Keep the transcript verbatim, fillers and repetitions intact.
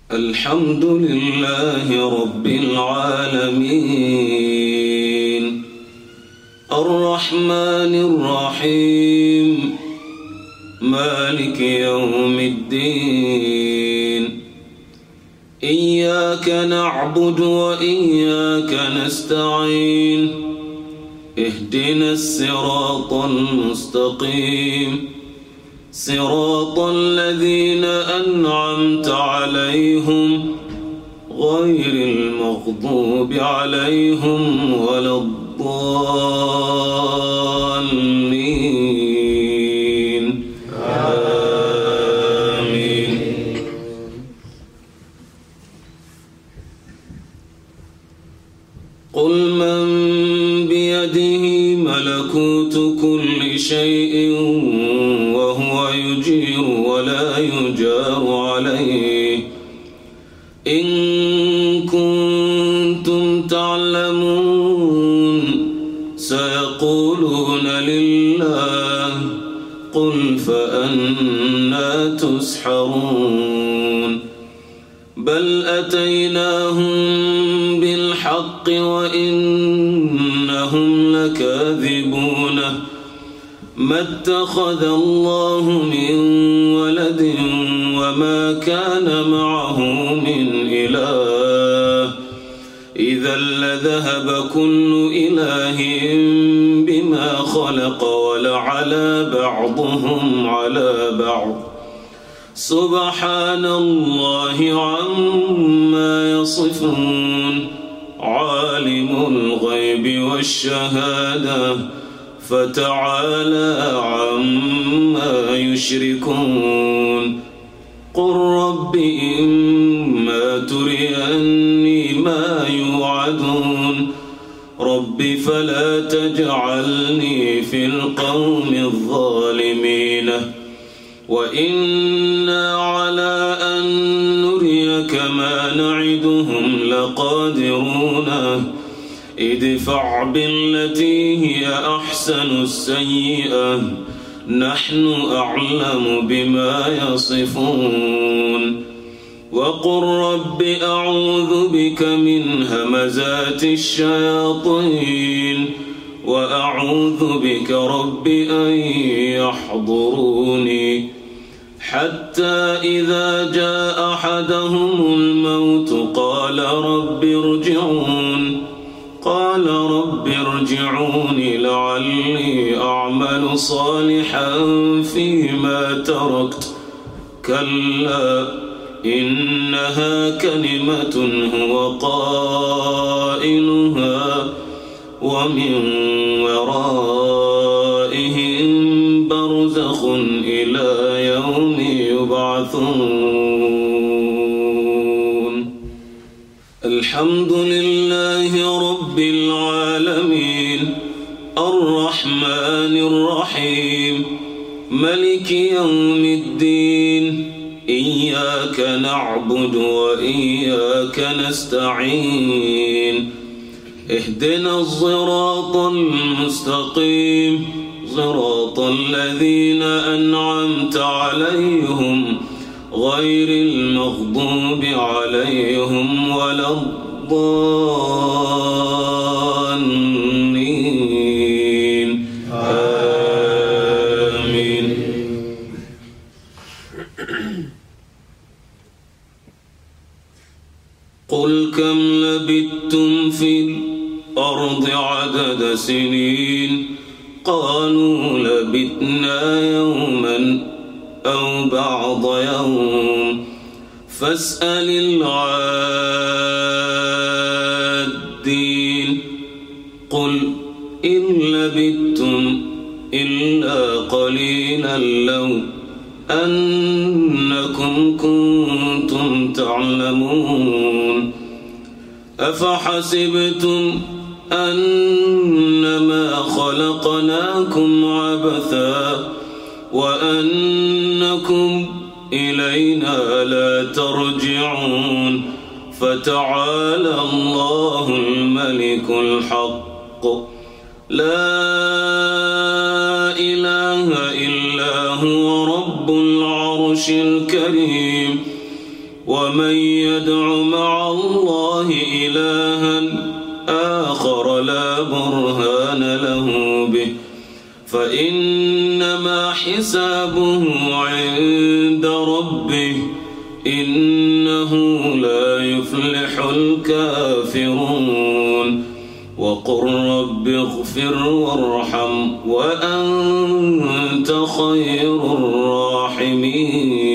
الحمد لله رب العالمين الرحمن الرحيم مالك يوم الدين إياك نعبد وإياك نستعين اهدنا الصراط المستقيم صراط الذين أنعمت عليهم غير المغضوب عليهم ولا الضالين آمين. قل من بيده ملكوت كل شيء وهو يجير ولا يجار عليه إن كنتم تعلمون سيقولون لله قل فأنى تسحرون بل أتيناهم بالحق وإنهم لكاذبون ما اتخذ الله من ولد وما كان معه من إله إذا لذهب كل إله بما خلق ولعلى بعضهم على بعض سبحان الله عما يصفون عالم الغيب والشهادة فتعالى عما يشركون قل رب إما تريني ما يوعدون رب فلا تجعلني في القوم الظالمين وإنا على أن نريك ما نعدهم لقادرون ادفع بالتي هي أحسن السيئة نحن أعلم بما يصفون وقل رب أعوذ بك من همزات الشياطين وأعوذ بك رب أن يحضروني حتى إذا جاء أحدهم الموت قال رب ارجعون قال رب ارجعون لعلي أعمل صالحا فيما تركت كلا إنها كلمة هو قائلها ومن ورائهم برزخ إلى يوم يبعثون. الحمد لله رب العالمين الرحمن الرحيم ملك يوم الدين إياك نعبد وإياك نستعين اهدنا الصراط المستقيم صراط الذين أنعمت عليهم غير المغضوب عليهم ولا الضالين آمين. قل كم لبثتم في الأرض عدد سنين قالوا لبثنا يوما أو بعض يوم فاسأل العادين قل إن لبثتم إلا قليلا لو أنكم كنتم تعلمون أفحسبتم أنما خلقناكم عبثا وأنكم إلينا لا ترجعون فتعالى الله الملك الحق لا إله إلا هو رب العرش الكريم ومن يدع مع الله إلها آخر لا برهان له به فإنما حسابه عند ربه إنه لا يفلح الكافرون وقل رب اغفر وارحم وأنت خير الراحمين